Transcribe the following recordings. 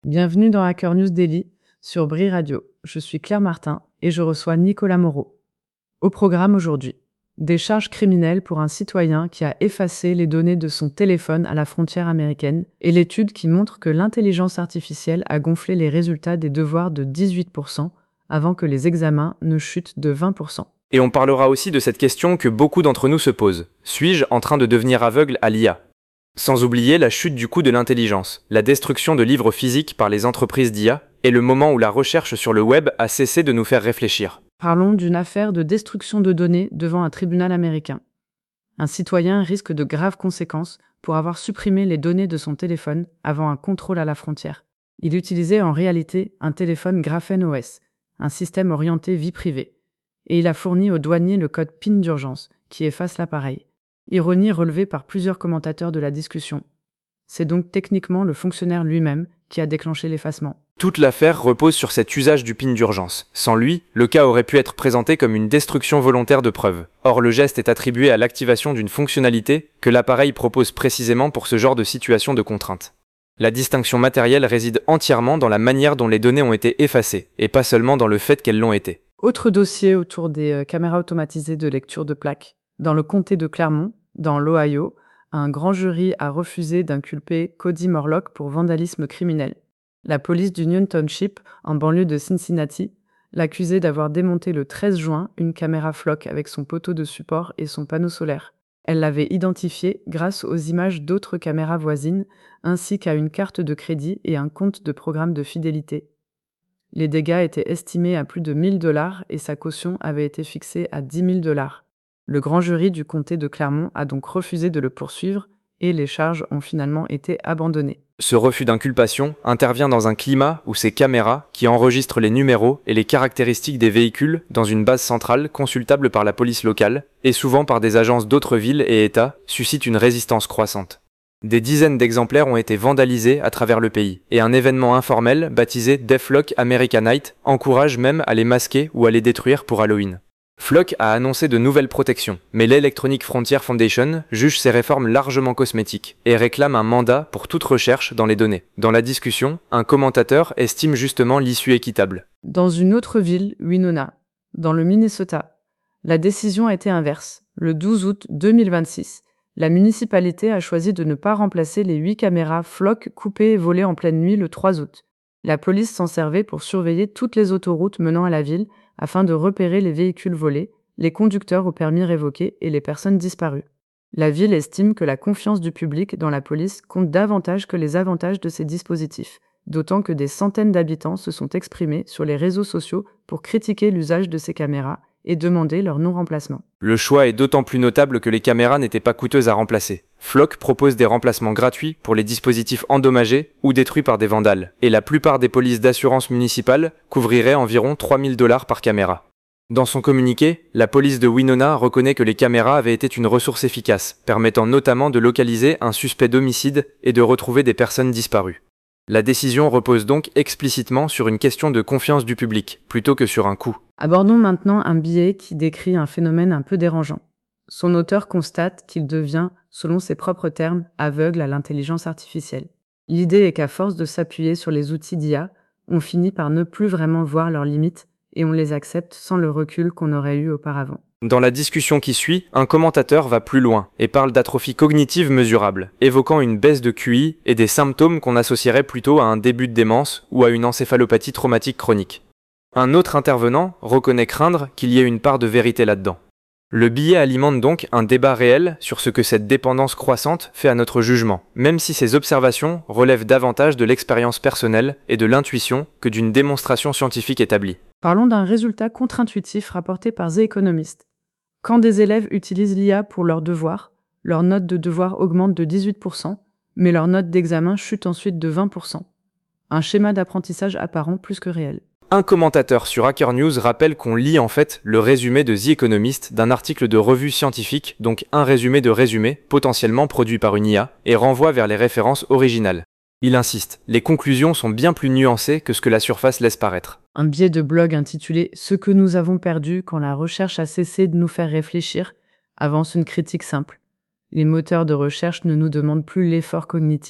Bienvenue dans Hacker News Daily sur Bri Radio. Je suis Claire Martin et je reçois Nicolas Moreau. Au programme aujourd'hui, des charges criminelles pour un citoyen qui a effacé les données de son téléphone à la frontière américaine et l'étude qui montre que l'intelligence artificielle a gonflé les résultats des devoirs de 18% avant que les examens ne chutent de 20%. Et on parlera aussi de cette question que beaucoup d'entre nous se posent. Suis-je en train de devenir aveugle à l'IA ? Sans oublier la chute du coût de l'intelligence, la destruction de livres physiques par les entreprises d'IA et le moment où la recherche sur le web a cessé de nous faire réfléchir. Parlons d'une affaire de destruction de données devant un tribunal américain. Un citoyen risque de graves conséquences pour avoir supprimé les données de son téléphone avant un contrôle à la frontière. Il utilisait en réalité un téléphone Graphene OS, un système orienté vie privée, et il a fourni aux douaniers le code PIN d'urgence qui efface l'appareil. Ironie relevée par plusieurs commentateurs de la discussion. C'est donc techniquement le fonctionnaire lui-même qui a déclenché l'effacement. Toute l'affaire repose sur cet usage du PIN d'urgence. Sans lui, le cas aurait pu être présenté comme une destruction volontaire de preuves. Or, le geste est attribué à l'activation d'une fonctionnalité que l'appareil propose précisément pour ce genre de situation de contrainte. La distinction matérielle réside entièrement dans la manière dont les données ont été effacées, et pas seulement dans le fait qu'elles l'ont été. Autre dossier autour des caméras automatisées de lecture de plaques. Dans le comté de Clermont, dans l'Ohio, un grand jury a refusé d'inculper Cody Morlock pour vandalisme criminel. La police d'Union Township, en banlieue de Cincinnati, l'accusait d'avoir démonté le 13 juin une caméra floc avec son poteau de support et son panneau solaire. Elle l'avait identifié grâce aux images d'autres caméras voisines, ainsi qu'à une carte de crédit et un compte de programme de fidélité. Les dégâts étaient estimés à plus de 1 000 $ et sa caution avait été fixée à 10 000 $. Le grand jury du comté de Clermont a donc refusé de le poursuivre et les charges ont finalement été abandonnées. Ce refus d'inculpation intervient dans un climat où ces caméras, qui enregistrent les numéros et les caractéristiques des véhicules dans une base centrale consultable par la police locale, et souvent par des agences d'autres villes et États, suscitent une résistance croissante. Des dizaines d'exemplaires ont été vandalisés à travers le pays, et un événement informel baptisé Deathlock America Night encourage même à les masquer ou à les détruire pour Halloween. Flock a annoncé de nouvelles protections, mais l'Electronic Frontier Foundation juge ces réformes largement cosmétiques et réclame un mandat pour toute recherche dans les données. Dans la discussion, un commentateur estime justement l'issue équitable. Dans une autre ville, Winona, dans le Minnesota, la décision a été inverse. Le 12 août 2026, la municipalité a choisi de ne pas remplacer les 8 caméras Flock coupées et volées en pleine nuit le 3 août. La police s'en servait pour surveiller toutes les autoroutes menant à la ville afin de repérer les véhicules volés, les conducteurs au permis révoqué et les personnes disparues. La ville estime que la confiance du public dans la police compte davantage que les avantages de ces dispositifs, d'autant que des centaines d'habitants se sont exprimés sur les réseaux sociaux pour critiquer l'usage de ces caméras et demander leur non-remplacement. Le choix est d'autant plus notable que les caméras n'étaient pas coûteuses à remplacer. Flock propose des remplacements gratuits pour les dispositifs endommagés ou détruits par des vandales, et la plupart des polices d'assurance municipale couvriraient environ 3 000 $ par caméra. Dans son communiqué, la police de Winona reconnaît que les caméras avaient été une ressource efficace, permettant notamment de localiser un suspect d'homicide et de retrouver des personnes disparues. La décision repose donc explicitement sur une question de confiance du public, plutôt que sur un coût. Abordons maintenant un billet qui décrit un phénomène un peu dérangeant. Son auteur constate qu'il devient, selon ses propres termes, aveugle à l'intelligence artificielle. L'idée est qu'à force de s'appuyer sur les outils d'IA, on finit par ne plus vraiment voir leurs limites et on les accepte sans le recul qu'on aurait eu auparavant. Dans la discussion qui suit, un commentateur va plus loin et parle d'atrophie cognitive mesurable, évoquant une baisse de QI et des symptômes qu'on associerait plutôt à un début de démence ou à une encéphalopathie traumatique chronique. Un autre intervenant reconnaît craindre qu'il y ait une part de vérité là-dedans. Le billet alimente donc un débat réel sur ce que cette dépendance croissante fait à notre jugement, même si ces observations relèvent davantage de l'expérience personnelle et de l'intuition que d'une démonstration scientifique établie. Parlons d'un résultat contre-intuitif rapporté par The Economist. Quand des élèves utilisent l'IA pour leurs devoirs, leur note de devoir augmente de 18%, mais leur note d'examen chute ensuite de 20%. Un schéma d'apprentissage apparent plus que réel. Un commentateur sur Hacker News rappelle qu'on lit en fait le résumé de The Economist d'un article de revue scientifique, donc un résumé de résumé, potentiellement produit par une IA, et renvoie vers les références originales. Il insiste, les conclusions sont bien plus nuancées que ce que la surface laisse paraître. Un billet de blog intitulé « Ce que nous avons perdu quand la recherche a cessé de nous faire réfléchir » avance une critique simple. Les moteurs de recherche ne nous demandent plus l'effort cognitif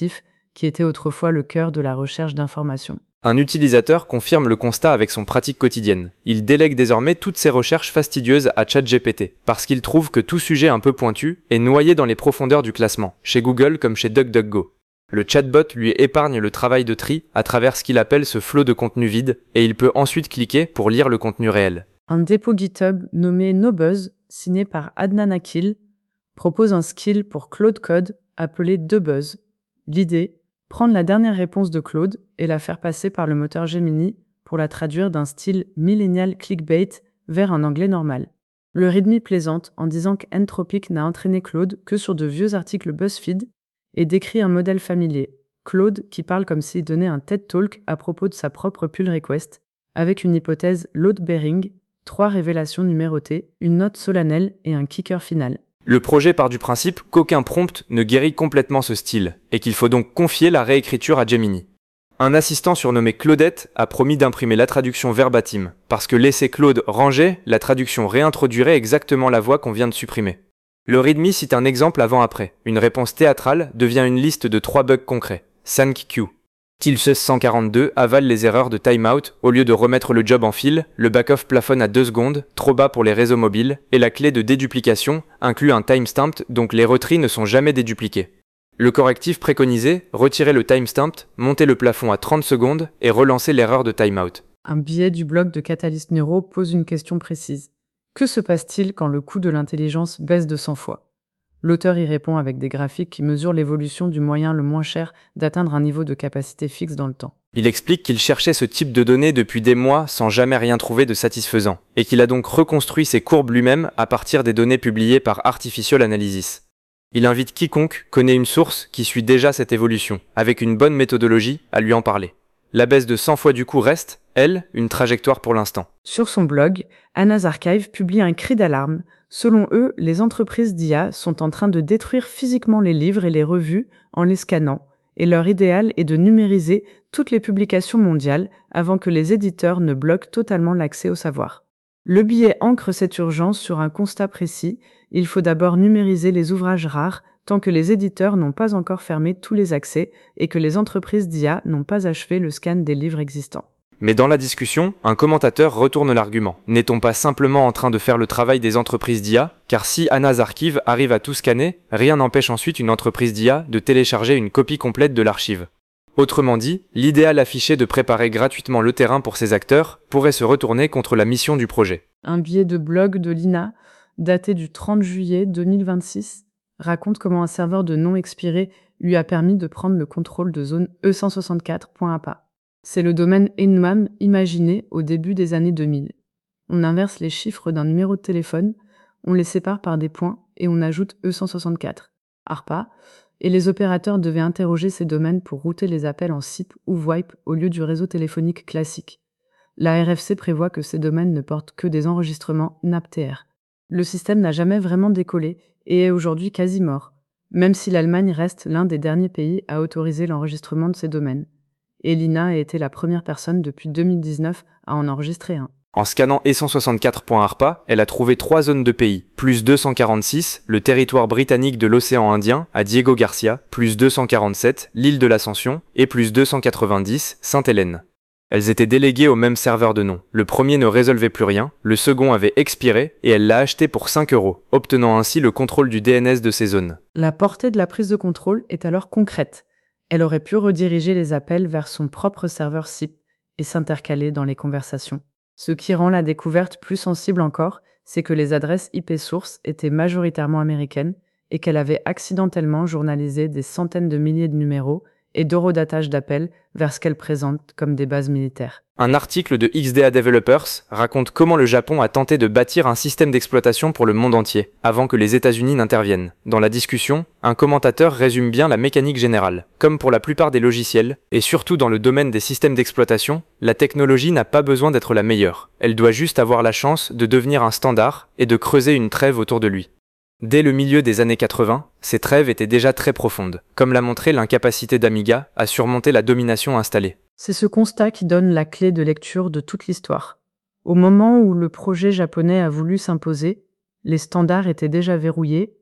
qui était autrefois le cœur de la recherche d'informations. Un utilisateur confirme le constat avec son pratique quotidienne. Il délègue désormais toutes ses recherches fastidieuses à ChatGPT, parce qu'il trouve que tout sujet un peu pointu est noyé dans les profondeurs du classement, chez Google comme chez DuckDuckGo. Le chatbot lui épargne le travail de tri à travers ce qu'il appelle ce flot de contenu vide, et il peut ensuite cliquer pour lire le contenu réel. Un dépôt GitHub nommé NoBuzz, signé par Adnan Akil, propose un skill pour Claude Code appelé DeBuzz. L'idée, prendre la dernière réponse de Claude et la faire passer par le moteur Gemini pour la traduire d'un style millennial clickbait vers un anglais normal. Le README plaisante en disant qu'Entropic n'a entraîné Claude que sur de vieux articles BuzzFeed et décrit un modèle familier, Claude qui parle comme s'il donnait un TED Talk à propos de sa propre pull request, avec une hypothèse load-bearing, 3 révélations numérotées, une note solennelle et un kicker final. Le projet part du principe qu'aucun prompt ne guérit complètement ce style, et qu'il faut donc confier la réécriture à Gemini. Un assistant surnommé Claudette a promis d'imprimer la traduction verbatim, parce que laisser Claude ranger, la traduction réintroduirait exactement la voix qu'on vient de supprimer. Le README cite un exemple avant-après. Une réponse théâtrale devient une liste de 3 bugs concrets. Thank you. Tilses 142 avale les erreurs de timeout au lieu de remettre le job en fil, le back-off plafonne à 2 secondes, trop bas pour les réseaux mobiles, et la clé de déduplication inclut un timestamp, donc les retries ne sont jamais dédupliqués. Le correctif préconisé, retirer le timestamp, monter le plafond à 30 secondes et relancer l'erreur de timeout. Un billet du blog de Catalyst Neuro pose une question précise. Que se passe-t-il quand le coût de l'intelligence baisse de 100 fois ? L'auteur y répond avec des graphiques qui mesurent l'évolution du moyen le moins cher d'atteindre un niveau de capacité fixe dans le temps. Il explique qu'il cherchait ce type de données depuis des mois sans jamais rien trouver de satisfaisant, et qu'il a donc reconstruit ses courbes lui-même à partir des données publiées par Artificial Analysis. Il invite quiconque connaît une source qui suit déjà cette évolution, avec une bonne méthodologie, à lui en parler. La baisse de 100 fois du coût reste, elle, une trajectoire pour l'instant. Sur son blog, Anna's Archive publie un cri d'alarme. Selon eux, les entreprises d'IA sont en train de détruire physiquement les livres et les revues en les scannant, et leur idéal est de numériser toutes les publications mondiales avant que les éditeurs ne bloquent totalement l'accès au savoir. Le billet ancre cette urgence sur un constat précis. Il faut d'abord numériser les ouvrages rares tant que les éditeurs n'ont pas encore fermé tous les accès et que les entreprises d'IA n'ont pas achevé le scan des livres existants. Mais dans la discussion, un commentateur retourne l'argument. N'est-on pas simplement en train de faire le travail des entreprises d'IA ? Car si Anna's Archive arrive à tout scanner, rien n'empêche ensuite une entreprise d'IA de télécharger une copie complète de l'archive. Autrement dit, l'idéal affiché de préparer gratuitement le terrain pour ces acteurs pourrait se retourner contre la mission du projet. Un billet de blog de l'INA, daté du 30 juillet 2026, raconte comment un serveur de nom expiré lui a permis de prendre le contrôle de zone E164.APA. C'est le domaine Inman imaginé au début des années 2000. On inverse les chiffres d'un numéro de téléphone, on les sépare par des points et on ajoute E164, ARPA, et les opérateurs devaient interroger ces domaines pour router les appels en SIP ou VoIP au lieu du réseau téléphonique classique. La RFC prévoit que ces domaines ne portent que des enregistrements NAPTR. Le système n'a jamais vraiment décollé et est aujourd'hui quasi mort, même si l'Allemagne reste l'un des derniers pays à autoriser l'enregistrement de ces domaines. Et l'INA a été la première personne depuis 2019 à en enregistrer un. En scannant E164.ARPA, elle a trouvé 3 zones de pays, plus 246, le territoire britannique de l'océan Indien, à Diego Garcia, plus 247, l'île de l'Ascension, et plus 290, Sainte-Hélène. Elles étaient déléguées au même serveur de nom. Le premier ne résolvait plus rien, le second avait expiré, et elle l'a acheté pour 5 €, obtenant ainsi le contrôle du DNS de ces zones. La portée de la prise de contrôle est alors concrète. Elle aurait pu rediriger les appels vers son propre serveur SIP et s'intercaler dans les conversations. Ce qui rend la découverte plus sensible encore, c'est que les adresses IP sources étaient majoritairement américaines et qu'elle avait accidentellement journalisé des centaines de milliers de numéros et d'eurodatage d'appels vers ce qu'elle présente comme des bases militaires. Un article de XDA Developers raconte comment le Japon a tenté de bâtir un système d'exploitation pour le monde entier, avant que les États-Unis n'interviennent. Dans la discussion, un commentateur résume bien la mécanique générale. Comme pour la plupart des logiciels, et surtout dans le domaine des systèmes d'exploitation, la technologie n'a pas besoin d'être la meilleure. Elle doit juste avoir la chance de devenir un standard et de creuser une trêve autour de lui. Dès le milieu des années 80, ces trêves étaient déjà très profondes, comme l'a montré l'incapacité d'Amiga à surmonter la domination installée. C'est ce constat qui donne la clé de lecture de toute l'histoire. Au moment où le projet japonais a voulu s'imposer, les standards étaient déjà verrouillés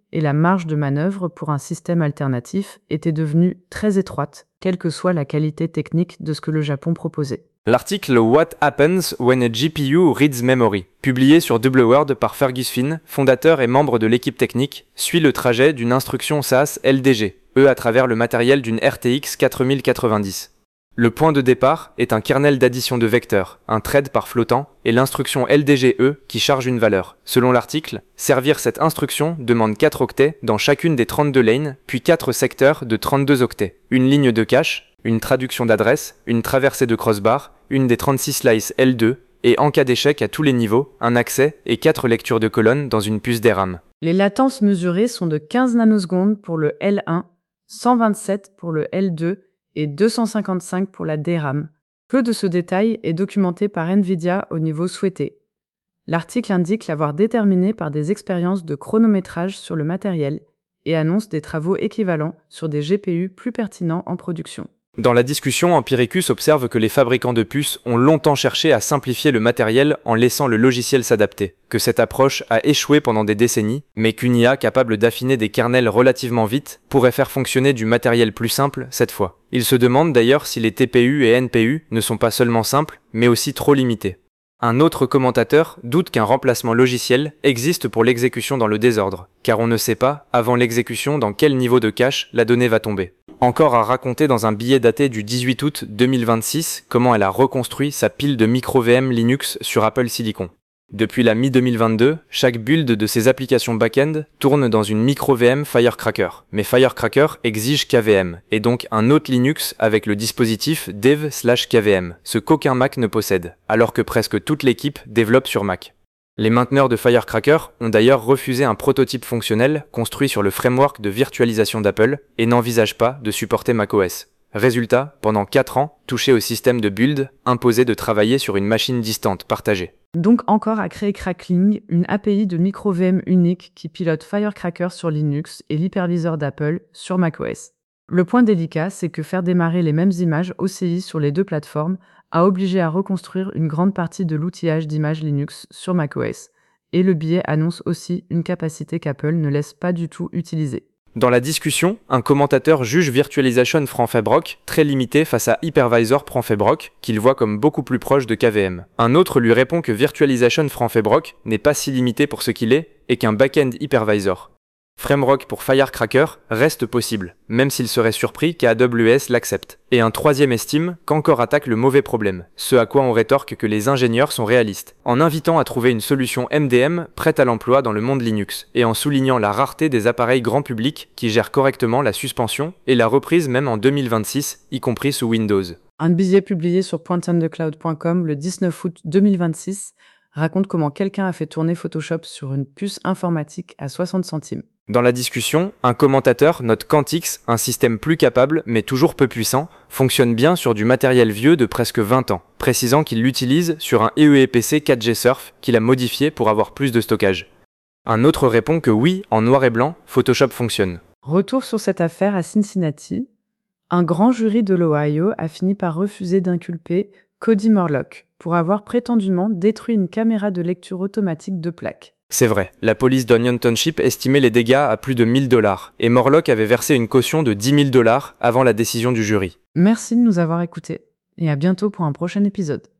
et la marge de manœuvre pour un système alternatif était devenue très étroite, quelle que soit la qualité technique de ce que le Japon proposait. L'article What Happens When a GPU Reads Memory, publié sur Double Word par Fergus Finn, fondateur et membre de l'équipe technique, suit le trajet d'une instruction SAS LDG, à travers le matériel d'une RTX 4090. Le point de départ est un kernel d'addition de vecteurs, un thread par flottant, et l'instruction LDGE qui charge une valeur. Selon l'article, servir cette instruction demande 4 octets dans chacune des 32 lanes, puis 4 secteurs de 32 octets, une ligne de cache, une traduction d'adresse, une traversée de crossbar, une des 36 slices L2, et en cas d'échec à tous les niveaux, un accès et 4 lectures de colonnes dans une puce DRAM. Les latences mesurées sont de 15 nanosecondes pour le L1, 127 pour le L2 et 255 pour la DRAM. Peu de ce détail est documenté par NVIDIA au niveau souhaité. L'article indique l'avoir déterminé par des expériences de chronométrage sur le matériel et annonce des travaux équivalents sur des GPU plus pertinents en production. Dans la discussion, Empiricus observe que les fabricants de puces ont longtemps cherché à simplifier le matériel en laissant le logiciel s'adapter, que cette approche a échoué pendant des décennies, mais qu'une IA capable d'affiner des kernels relativement vite pourrait faire fonctionner du matériel plus simple cette fois. Il se demande d'ailleurs si les TPU et NPU ne sont pas seulement simples, mais aussi trop limités. Un autre commentateur doute qu'un remplacement logiciel existe pour l'exécution dans le désordre, car on ne sait pas, avant l'exécution, dans quel niveau de cache la donnée va tomber. Encore à raconter dans un billet daté du 18 août 2026 comment elle a reconstruit sa pile de micro-VM Linux sur Apple Silicon. Depuis la mi-2022, chaque build de ses applications back-end tourne dans une micro-VM Firecracker. Mais Firecracker exige KVM, et donc un autre Linux avec le dispositif dev/KVM, ce qu'aucun Mac ne possède, alors que presque toute l'équipe développe sur Mac. Les mainteneurs de Firecracker ont d'ailleurs refusé un prototype fonctionnel construit sur le framework de virtualisation d'Apple et n'envisagent pas de supporter macOS. Résultat, pendant 4 ans, touché au système de build, imposé de travailler sur une machine distante partagée. Donc encore à créer Crackling, une API de micro-VM unique qui pilote Firecracker sur Linux et l'hyperviseur d'Apple sur macOS. Le point délicat, c'est que faire démarrer les mêmes images OCI sur les deux plateformes a obligé à reconstruire une grande partie de l'outillage d'images Linux sur macOS. Et le billet annonce aussi une capacité qu'Apple ne laisse pas du tout utiliser. Dans la discussion, un commentateur juge Virtualization Franfebrock très limité face à Hypervisor Franfebrock, qu'il voit comme beaucoup plus proche de KVM. Un autre lui répond que Virtualization Franfebrock n'est pas si limité pour ce qu'il est et qu'un back-end Hypervisor Framework pour Firecracker reste possible, même s'il serait surpris qu'AWS l'accepte. Et un troisième estime qu'Encore attaque le mauvais problème, ce à quoi on rétorque que les ingénieurs sont réalistes, en invitant à trouver une solution MDM prête à l'emploi dans le monde Linux, et en soulignant la rareté des appareils grand public qui gèrent correctement la suspension et la reprise même en 2026, y compris sous Windows. Un billet publié sur pointandthecloud.com le 19 août 2026 raconte comment quelqu'un a fait tourner Photoshop sur une puce informatique à 60 centimes. Dans la discussion, un commentateur note qu'Antix, un système plus capable mais toujours peu puissant, fonctionne bien sur du matériel vieux de presque 20 ans, précisant qu'il l'utilise sur un EEPC 4G Surf qu'il a modifié pour avoir plus de stockage. Un autre répond que oui, en noir et blanc, Photoshop fonctionne. Retour sur cette affaire à Cincinnati. Un grand jury de l'Ohio a fini par refuser d'inculper Cody Morlock pour avoir prétendument détruit une caméra de lecture automatique de plaques. C'est vrai, la police d'Onion Township estimait les dégâts à plus de 1000 $, et Morlock avait versé une caution de 10 000 $ avant la décision du jury. Merci de nous avoir écoutés, et à bientôt pour un prochain épisode.